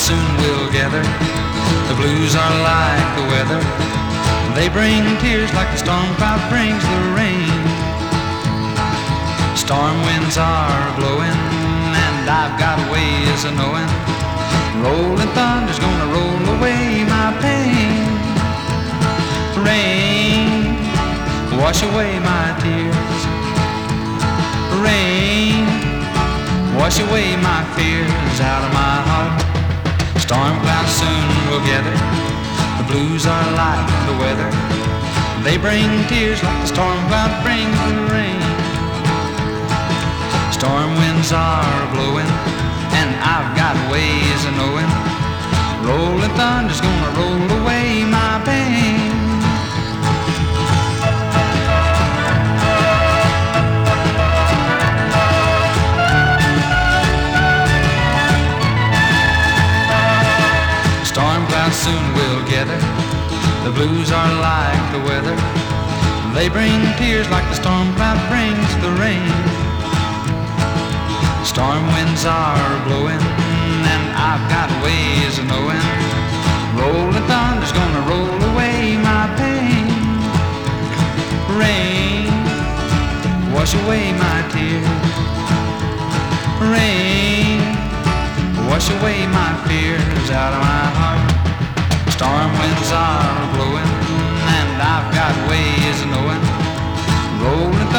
soon we'll gather. The blues are like the weather. They bring tears like the storm cloud brings the rain. Storm winds are blowing, and I've got ways of knowing. Rolling thunder's gonna roll away my pain. Rain, wash away my tears. Rain, wash away my fears out of my heart. Storm clouds soon will gather. The blues are like the weather. They bring tears like the storm cloud brings the rain. Storm winds are blowing, and I've got ways of knowing. Rolling thunder's gonna roll away my pain. Storm clouds soon will gather. The blues are like the weather. They bring tears like the storm cloud brings the rain. Storm winds are blowing, and I've got ways of knowing. Rolling thunder's gonna roll away my pain. Rain, wash away my tears. Rain, wash away my fears out of my heart. Storm winds are blowing, and I've got ways of knowing. Rolling